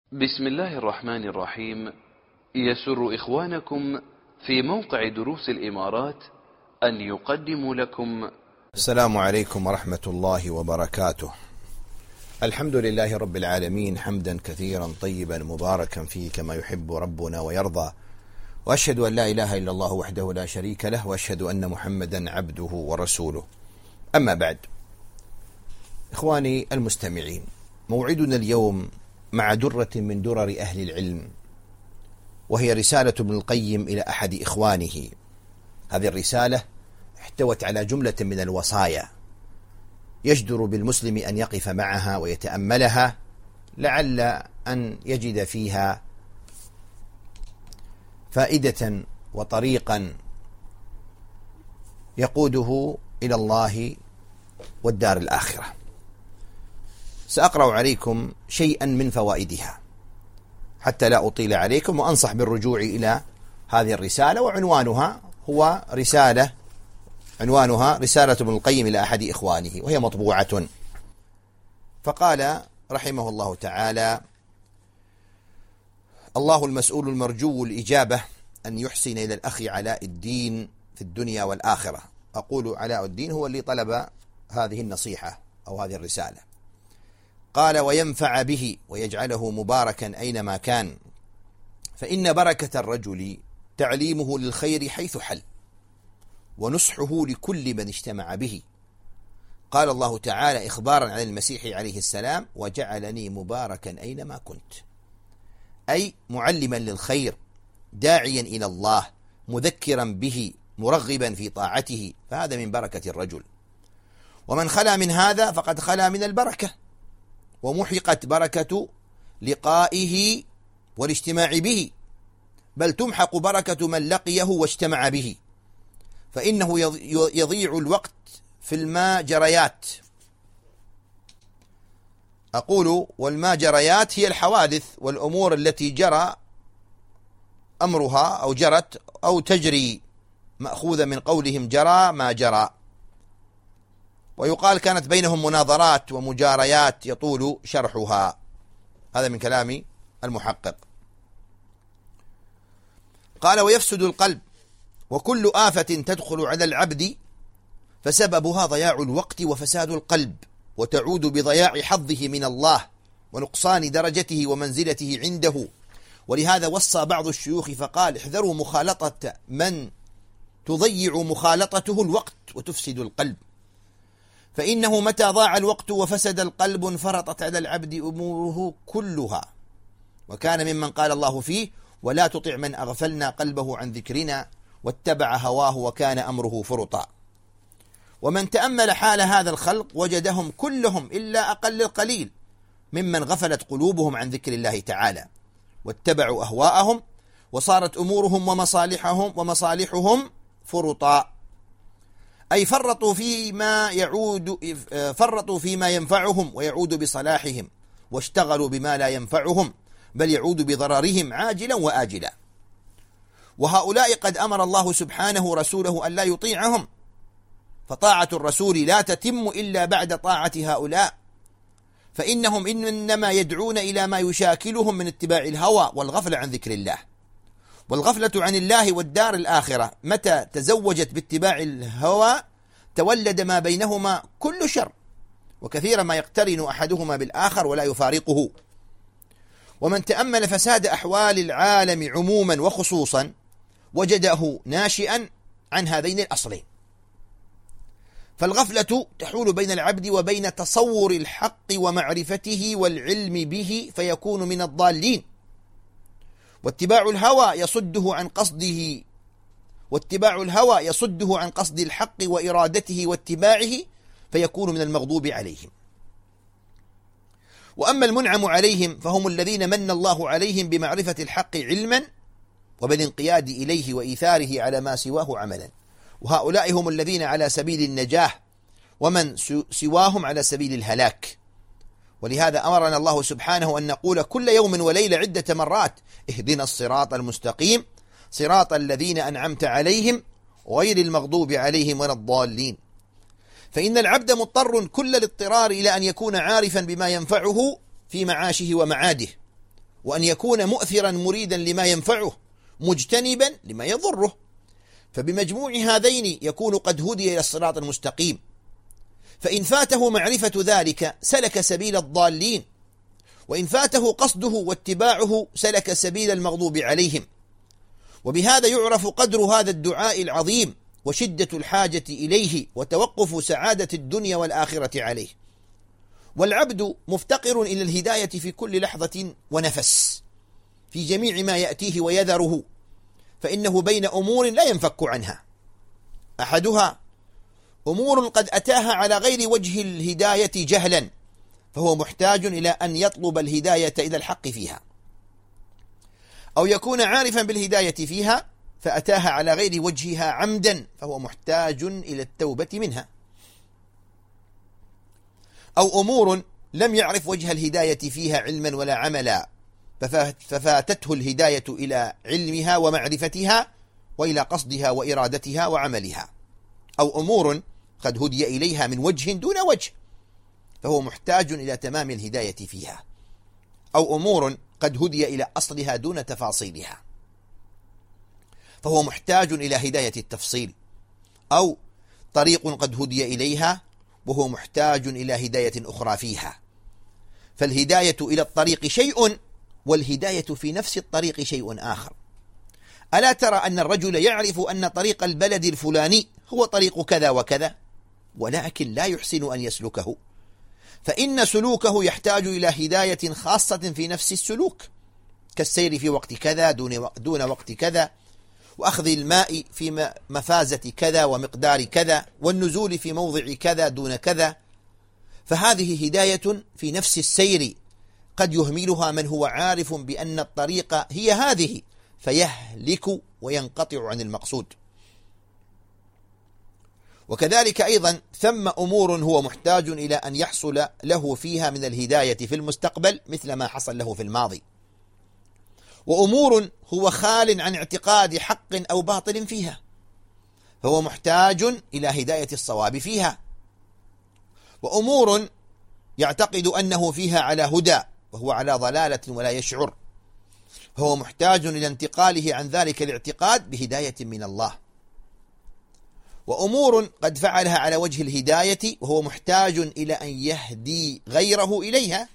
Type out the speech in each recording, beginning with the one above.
بسم الله الرحمن الرحيم. يسر إخوانكم في موقع دروس الإمارات أن يقدموا لكم السلام عليكم ورحمة الله وبركاته. الحمد لله رب العالمين، حمدا كثيرا طيبا مباركا فيه كما يحب ربنا ويرضى، وأشهد أن لا إله إلا الله وحده لا شريك له، وأشهد أن محمدا عبده ورسوله. أما بعد، إخواني المستمعين، موعدنا اليوم مع درة من درر أهل العلم، وهي رسالة ابن القيم إلى أحد إخوانه. هذه الرسالة احتوت على جملة من الوصايا يجدر بالمسلم أن يقف معها ويتأملها، لعل أن يجد فيها فائدة وطريقا يقوده إلى الله والدار الآخرة. سأقرأ عليكم شيئا من فوائدها حتى لا أطيل عليكم، وأنصح بالرجوع إلى هذه الرسالة، وعنوانها هو رسالة ابن القيم إلى أحد إخوانه، وهي مطبوعة. فقال رحمه الله تعالى: الله المسؤول المرجو الإجابة أن يحسن إلى الأخ علاء الدين في الدنيا والآخرة. أقول علاء الدين هو اللي طلب هذه النصيحة أو هذه الرسالة. قال: وينفع به ويجعله مباركا أينما كان، فإن بركة الرجل تعليمه للخير حيث حل، ونصحه لكل من اجتمع به. قال الله تعالى إخبارا عن المسيح عليه السلام: وجعلني مباركا أينما كنت، أي معلما للخير، داعيا إلى الله، مذكرا به، مرغبا في طاعته، فهذا من بركة الرجل. ومن خلا من هذا فقد خلا من البركة، ومحقت بركة لقائه والاجتماع به، بل تمحق بركة من لقيه واجتمع به، فإنه يضيع الوقت في الماجريات. أقول والماجريات هي الحوادث والأمور التي جرى أمرها أو جرت أو تجري، مأخوذة من قولهم جرى ما جرى. ويقال كانت بينهم مناظرات ومجاريات يطول شرحها. هذا من كلام المحقق. قال: ويفسد القلب، وكل آفة تدخل على العبد فسببها ضياع الوقت وفساد القلب، وتعود بضياع حظه من الله ونقصان درجته ومنزلته عنده. ولهذا وصى بعض الشيوخ فقال: احذروا مخالطة من تضيع مخالطته الوقت وتفسد القلب، فإنه متى ضاع الوقت وفسد القلب انفرطت على العبد أموره كلها. وكان ممن قال الله فيه: ولا تطع من أغفلنا قلبه عن ذكرنا واتبع هواه وكان أمره فرطا. ومن تأمل حال هذا الخلق وجدهم كلهم إلا أقل القليل ممن غفلت قلوبهم عن ذكر الله تعالى واتبعوا أهواءهم، وصارت أمورهم ومصالحهم فرطا، أي فرطوا فيما ينفعهم ويعود بصلاحهم، واشتغلوا بما لا ينفعهم بل يعود بضررهم عاجلا وآجلا. وهؤلاء قد أمر الله سبحانه رسوله أن لا يطيعهم، فطاعة الرسول لا تتم إلا بعد طاعة هؤلاء، فإنهم إنما يدعون إلى ما يشاكلهم من اتباع الهوى والغفلة عن ذكر الله. والغفلة عن الله والدار الآخرة متى تزوجت باتباع الهوى تولد ما بينهما كل شر، وكثيرا ما يقترن أحدهما بالآخر ولا يفارقه. ومن تأمل فساد أحوال العالم عموما وخصوصا وجده ناشئا عن هذين الأصلين. فالغفلة تحول بين العبد وبين تصور الحق ومعرفته والعلم به، فيكون من الضالين. واتباع الهوى يصده عن قصد الحق وإرادته واتباعه، فيكون من المغضوب عليهم. وأما المنعم عليهم فهم الذين من الله عليهم بمعرفة الحق علما وبالانقياد إليه وإيثاره على ما سواه عملا، وهؤلاء هم الذين على سبيل النجاح، ومن سواهم على سبيل الهلاك. ولهذا أمرنا الله سبحانه أن نقول كل يوم وليلة عدة مرات: اهدنا الصراط المستقيم صراط الذين أنعمت عليهم غير المغضوب عليهم ولا الضالين. فإن العبد مضطر كل الاضطرار إلى أن يكون عارفا بما ينفعه في معاشه ومعاده، وأن يكون مؤثرا مريدا لما ينفعه مجتنبا لما يضره، فبمجموع هذين يكون قد هدي إلى الصراط المستقيم. فإن فاته معرفة ذلك سلك سبيل الضالين، وإن فاته قصده واتباعه سلك سبيل المغضوب عليهم. وبهذا يعرف قدر هذا الدعاء العظيم وشدة الحاجة إليه وتوقف سعادة الدنيا والآخرة عليه. والعبد مفتقر إلى الهداية في كل لحظة ونفس في جميع ما يأتيه ويذره، فإنه بين أمور لا ينفك عنها. أحدها أمور قد أتاها على غير وجه الهداية جهلا، فهو محتاج إلى أن يطلب الهداية إلى الحق فيها، أو يكون عارفا بالهداية فيها فأتاها على غير وجهها عمدا، فهو محتاج إلى التوبة منها. أو أمور لم يعرف وجه الهداية فيها علما ولا عملا، ففاتته الهداية إلى علمها ومعرفتها وإلى قصدها وإرادتها وعملها. أو أمور قد هدي إليها من وجه دون وجه، فهو محتاج إلى تمام الهداية فيها. أو أمور قد هدي إلى أصلها دون تفاصيلها، فهو محتاج إلى هداية التفصيل. أو طريق قد هدي إليها وهو محتاج إلى هداية أخرى فيها. فالهداية إلى الطريق شيء، والهداية في نفس الطريق شيء آخر. ألا ترى أن الرجل يعرف أن طريق البلد الفلاني هو طريق كذا وكذا، ولكن لا يحسن أن يسلكه، فإن سلوكه يحتاج إلى هداية خاصة في نفس السلوك، كالسير في وقت كذا دون وقت كذا، وأخذ الماء في مفازة كذا ومقدار كذا، والنزول في موضع كذا دون كذا. فهذه هداية في نفس السير قد يهملها من هو عارف بأن الطريق هي هذه، فيهلك وينقطع عن المقصود. وكذلك أيضا ثم أمور هو محتاج إلى أن يحصل له فيها من الهداية في المستقبل مثل ما حصل له في الماضي. وأمور هو خال عن اعتقاد حق أو باطل فيها، فهو محتاج إلى هداية الصواب فيها. وأمور يعتقد أنه فيها على هدى وهو على ضلالة ولا يشعر، فهو محتاج إلى انتقاله عن ذلك الاعتقاد بهداية من الله. وأمور قد فعلها على وجه الهداية وهو محتاج إلى أن يهدي غيره إليها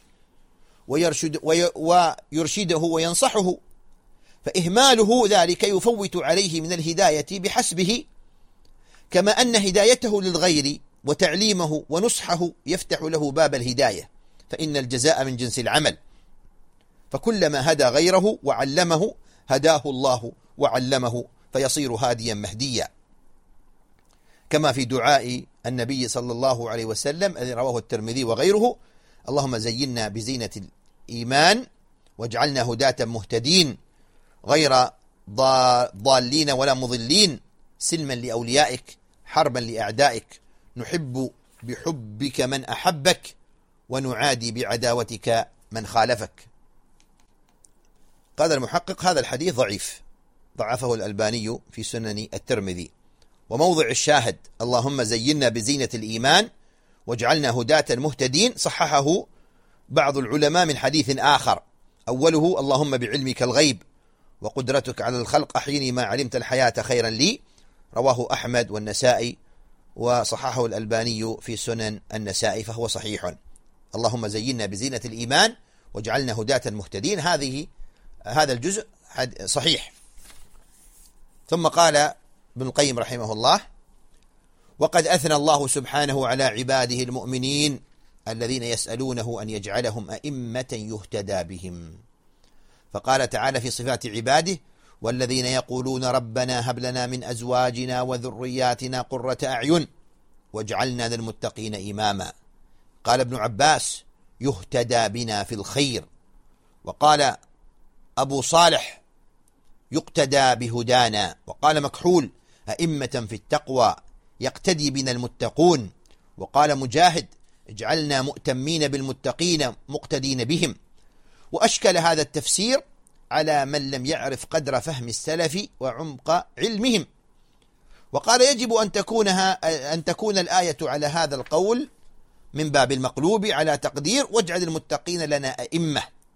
ويرشده وينصحه، فإهماله ذلك يفوت عليه من الهداية بحسبه، كما أن هدايته للغير وتعليمه ونصحه يفتح له باب الهداية، فإن الجزاء من جنس العمل. فكلما هدى غيره وعلمه هداه الله وعلمه، فيصير هاديا مهديا، كما في دعاء النبي صلى الله عليه وسلم الذي رواه الترمذي وغيره: اللهم زينا بزينة الإيمان واجعلنا هداة مهتدين غير ضالين ولا مضلين، سلما لأوليائك حربا لأعدائك، نحب بحبك من أحبك ونعادي بعداوتك من خالفك. قال المحقق: هذا الحديث ضعيف، ضعفه الألباني في سنن الترمذي. وموضع الشاهد اللهم زينا بزينة الإيمان واجعلنا هداة مهتدين صححه بعض العلماء من حديث آخر، أوله: اللهم بعلمك الغيب وقدرتك على الخلق أحيني ما علمت الحياة خيرا لي، رواه أحمد والنسائي، وصححه الألباني في سنن النسائي فهو صحيح. اللهم زينا بزينة الإيمان واجعلنا هداة مهتدين، هذا الجزء صحيح. ثم قال ابن القيم رحمه الله: وقد أثنى الله سبحانه على عباده المؤمنين الذين يسألونه أن يجعلهم أئمة يهتدى بهم، فقال تعالى في صفات عباده: والذين يقولون ربنا هب لنا من أزواجنا وذرياتنا قرة أعين واجعلنا للمتقين إماما. قال ابن عباس: يهتدى بنا في الخير. وقال أبو صالح: يقتدى بهدانا. وقال مكحول: أئمة في التقوى يقتدي بنا المتقون. وقال مجاهد: اجعلنا مؤتمين بالمتقين مقتدين بهم. وأشكل هذا التفسير على من لم يعرف قدر فهم السلف وعمق علمهم. وقال: يجب أن تكون الآية على هذا القول من باب المقلوب على تقدير واجعل المتقين لنا أئمة،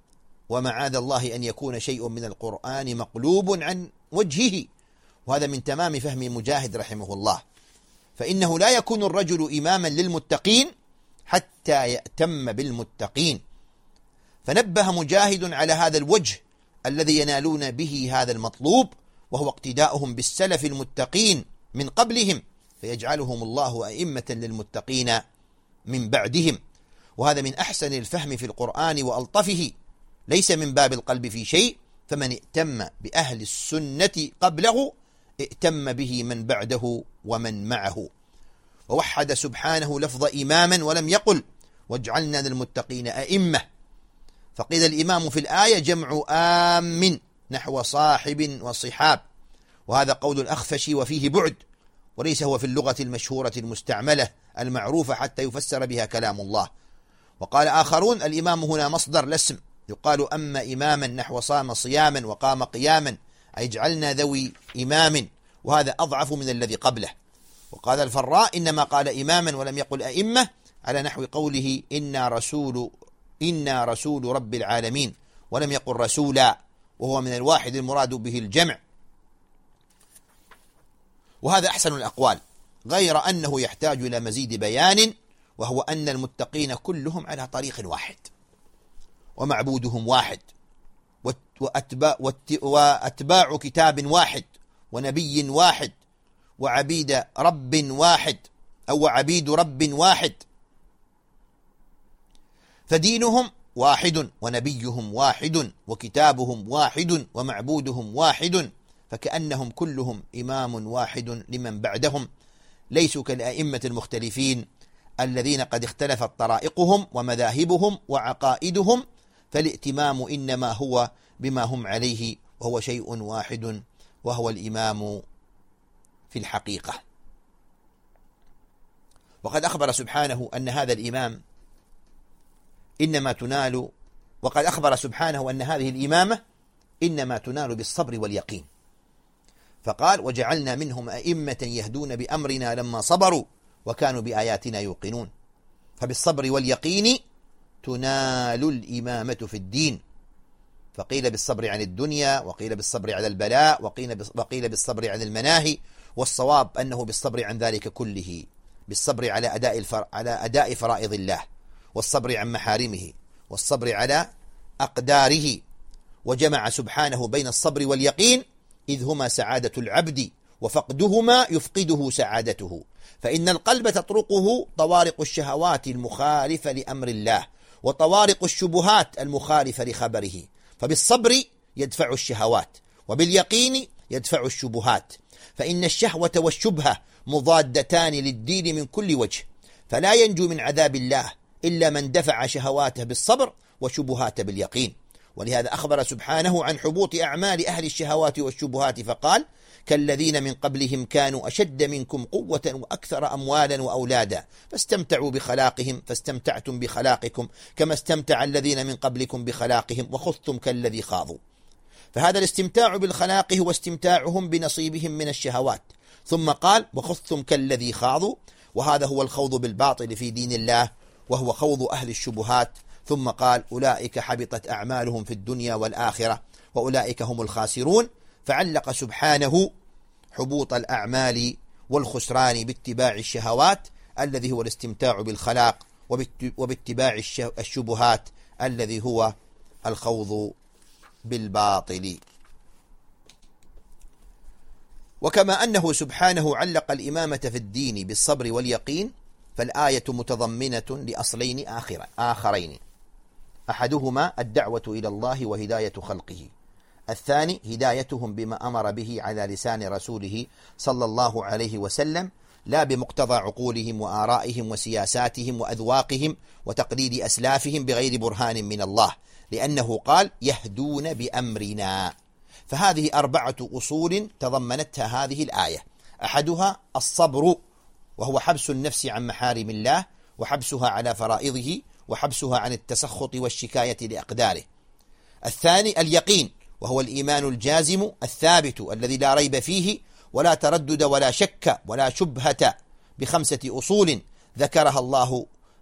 ومعاذ الله أن يكون شيء من القرآن مقلوب عن وجهه، وهذا من تمام فهم مجاهد رحمه الله، فإنه لا يكون الرجل إماما للمتقين حتى يأتم بالمتقين. فنبه مجاهد على هذا الوجه الذي ينالون به هذا المطلوب، وهو اقتداؤهم بالسلف المتقين من قبلهم، فيجعلهم الله أئمة للمتقين من بعدهم. وهذا من أحسن الفهم في القرآن وألطفه، ليس من باب القلب في شيء، فمن ائتم بأهل السنة قبله ائتم به من بعده ومن معه. ووحد سبحانه لفظ إماما ولم يقل واجعلنا للمتقين أئمة، فقيل الإمام في الآية جمع آم نحو صاحب وصحاب، وهذا قول الأخفش وفيه بعد، وليس هو في اللغة المشهورة المستعملة المعروفة حتى يفسر بها كلام الله. وقال آخرون الإمام هنا مصدر لاسم، يقال أما إماما نحو صام صياما وقام قياما، أي جعلنا ذوي إمام، وهذا أضعف من الذي قبله. وقال الفراء إنما قال إماما ولم يقل أئمة على نحو قوله إنا رسول رب العالمين، ولم يقل رسولا، وهو من الواحد المراد به الجمع، وهذا أحسن الأقوال، غير أنه يحتاج إلى مزيد بيان، وهو أن المتقين كلهم على طريق واحد، ومعبودهم واحد، وأتباع كتاب واحد، ونبي واحد، وعبيد رب واحد أو عبيد رب واحد، فدينهم واحد، ونبيهم واحد، وكتابهم واحد، ومعبودهم واحد، فكأنهم كلهم إمام واحد لمن بعدهم، ليسوا كالأئمة المختلفين الذين قد اختلفت طرائقهم ومذاهبهم وعقائدهم، فالائتمام إنما هو بما هم عليه، وهو شيء واحد، وهو الإمام في الحقيقة. وقد أخبر سبحانه أن هذا الإمام إنما تنال، وقد أخبر سبحانه أن هذه الإمامة إنما تنال بالصبر واليقين، فقال وجعلنا منهم أئمة يهدون بأمرنا لما صبروا وكانوا بآياتنا يوقنون. فبالصبر واليقين تنال الإمامة في الدين، فقيل بالصبر عن الدنيا، وقيل بالصبر على البلاء، وقيل بالصبر عن المناهي، والصواب أنه بالصبر عن ذلك كله، بالصبر على أداء فرائض الله، والصبر عن محارمه، والصبر على أقداره. وجمع سبحانه بين الصبر واليقين إذ هما سعادة العبد، وفقدهما يفقده سعادته، فإن القلب تطرقه طوارق الشهوات المخالفة لأمر الله، وطوارق الشبهات المخالفة لخبره، فبالصبر يدفع الشهوات، وباليقين يدفع الشبهات، فإن الشهوة والشبهة مضادتان للدين من كل وجه، فلا ينجو من عذاب الله إلا من دفع شهواته بالصبر وشبهات باليقين. ولهذا أخبر سبحانه عن حبوط أعمال أهل الشهوات والشبهات فقال كالذين من قبلهم كانوا أشد منكم قوة وأكثر أموالا وأولادا فاستمتعوا بخلاقهم فاستمتعتم بخلاقكم كما استمتع الذين من قبلكم بخلاقهم وخذتم كالذي خاضوا. فهذا الاستمتاع بالخلاق هو استمتاعهم بنصيبهم من الشهوات، ثم قال وخذتم كالذي خاضوا، وهذا هو الخوض بالباطل في دين الله، وهو خوض أهل الشبهات. ثم قال أولئك حبطت أعمالهم في الدنيا والآخرة وأولئك هم الخاسرون، فعلق سبحانه حبوط الأعمال والخسران باتباع الشهوات الذي هو الاستمتاع بالخلاق، وباتباع الشبهات الذي هو الخوض بالباطل. وكما أنه سبحانه علق الإمامة في الدين بالصبر واليقين، فالآية متضمنة لأصلين آخرين، أحدهما الدعوة إلى الله وهداية خلقه، الثاني هدايتهم بما أمر به على لسان رسوله صلى الله عليه وسلم، لا بمقتضى عقولهم وآرائهم وسياساتهم وأذواقهم وتقليد أسلافهم بغير برهان من الله، لأنه قال يهدون بأمرنا. فهذه 4 أصول تضمنتها هذه الآية، أحدها الصبر، وهو حبس النفس عن محارم الله وحبسها على فرائضه وحبسها عن التسخط والشكاية لأقداره. الثاني اليقين، وهو الإيمان الجازم الثابت الذي لا ريب فيه ولا تردد ولا شك ولا شبهة، ب5 أصول ذكرها الله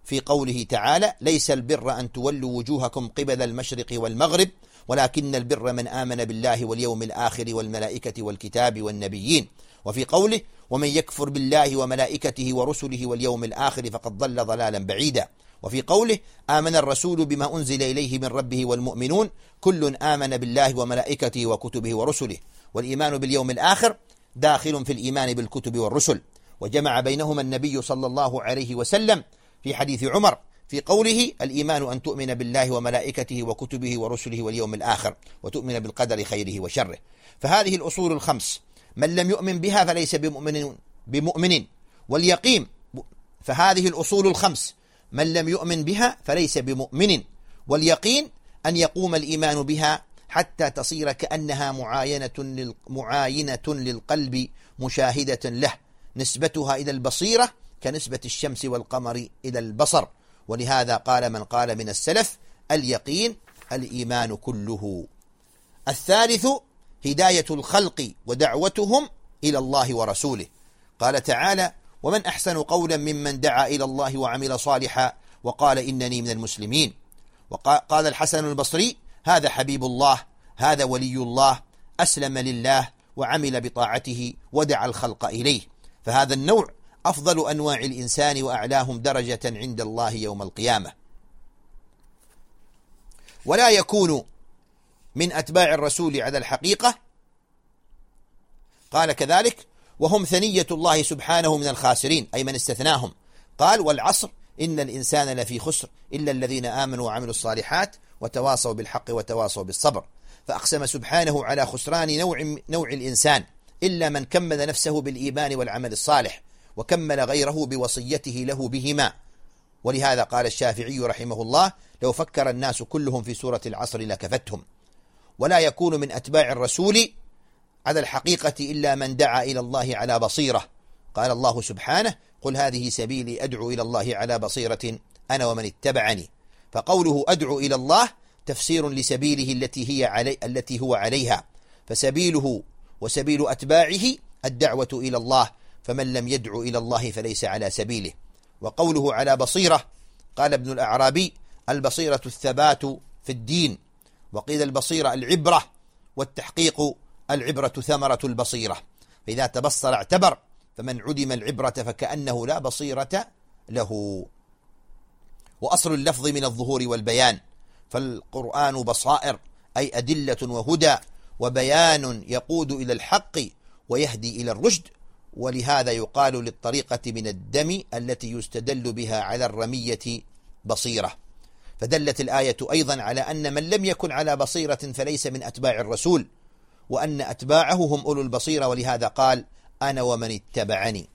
في قوله تعالى: ليس البر أن تولوا وجوهكم قبل المشرق والمغرب ولكن البر من آمن بالله واليوم الآخر والملائكة والكتاب والنبيين. وفي قوله: ومن يكفر بالله وملائكته ورسله واليوم الآخر فقد ضل ضلالا بعيدا. وفي قوله: آمن الرسول بما أنزل إليه من ربه والمؤمنون كل آمن بالله وملائكته وكتبه ورسله. والإيمان باليوم الآخر داخل في الإيمان بالكتب والرسل، وجمع بينهما النبي صلى الله عليه وسلم في حديث عمر في قوله: الإيمان أن تؤمن بالله وملائكته وكتبه ورسله واليوم الآخر وتؤمن بالقدر خيره وشره. فهذه الأصول الخمس من لم يؤمن بها فليس بمؤمن. واليقين، فهذه الأصول الخمس من لم يؤمن بها فليس بمؤمن. واليقين أن يقوم الإيمان بها حتى تصير كأنها معاينة للقلب مشاهدة له، نسبتها إلى البصيرة كنسبة الشمس والقمر إلى البصر. ولهذا قال من قال من السلف: اليقين الإيمان كله. الثالث هداية الخلق ودعوتهم إلى الله ورسوله. قال تعالى: ومن أحسن قولا ممن دعا إلى الله وعمل صالحا وقال إنني من المسلمين. وقال الحسن البصري: هذا حبيب الله، هذا ولي الله، أسلم لله وعمل بطاعته ودعا الخلق إليه. فهذا النوع أفضل أنواع الإنسان وأعلاهم درجة عند الله يوم القيامة. ولا يكون من أتباع الرسول على الحقيقة. قال كذلك: وهم ثنية الله سبحانه من الخاسرين، أي من استثناهم. قال: والعصر إن الإنسان لفي خسر إلا الذين آمنوا وعملوا الصالحات وتواصوا بالحق وتواصوا بالصبر. فأقسم سبحانه على خسران نوع الإنسان إلا من كمل نفسه بالإيمان والعمل الصالح وكمل غيره بوصيته له بهما. ولهذا قال الشافعي رحمه الله: لو فكر الناس كلهم في سورة العصر لكفتهم. ولا يكون من أتباع الرسول على الحقيقة إلا من دعا إلى الله على بصيرة. قال الله سبحانه: قل هذه سبيلي أدعو إلى الله على بصيرة أنا ومن اتبعني. فقوله أدعو إلى الله تفسير لسبيله التي هو عليها، فسبيله وسبيل أتباعه الدعوة إلى الله، فمن لم يدعو إلى الله فليس على سبيله. وقوله على بصيرة، قال ابن الأعرابي: البصيرة الثبات في الدين. وقيل البصيرة العبرة، والتحقيق العبرة ثمرة البصيرة، فإذا تبصر اعتبر، فمن عدم العبرة فكأنه لا بصيرة له. وأصل اللفظ من الظهور والبيان، فالقرآن بصائر أي أدلة وهدى وبيان يقود إلى الحق ويهدي إلى الرشد. ولهذا يقال للطريقة من الدم التي يستدل بها على الرمية بصيرة. فدلت الآية أيضا على أن من لم يكن على بصيرة فليس من أتباع الرسول، وأن أتباعه هم أولو البصيرة، ولهذا قال: أنا ومن اتبعني.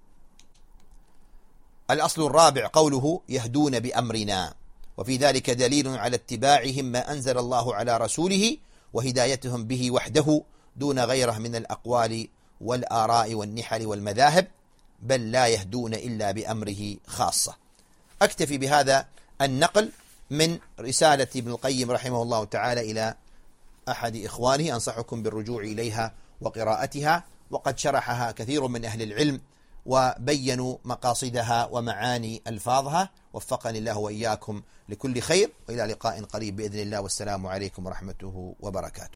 الأصل الرابع قوله: يهدون بأمرنا. وفي ذلك دليل على اتباعهم ما أنزل الله على رسوله وهدايتهم به وحده دون غيره من الأقوال والآراء والنحل والمذاهب، بل لا يهدون إلا بأمره خاصة. أكتفي بهذا النقل من رسالة ابن القيم رحمه الله تعالى إلى أحد إخوانه، أنصحكم بالرجوع إليها وقراءتها، وقد شرحها كثير من أهل العلم وبينوا مقاصدها ومعاني ألفاظها. وفقني الله وإياكم لكل خير، وإلى لقاء قريب بإذن الله، والسلام عليكم ورحمته وبركاته.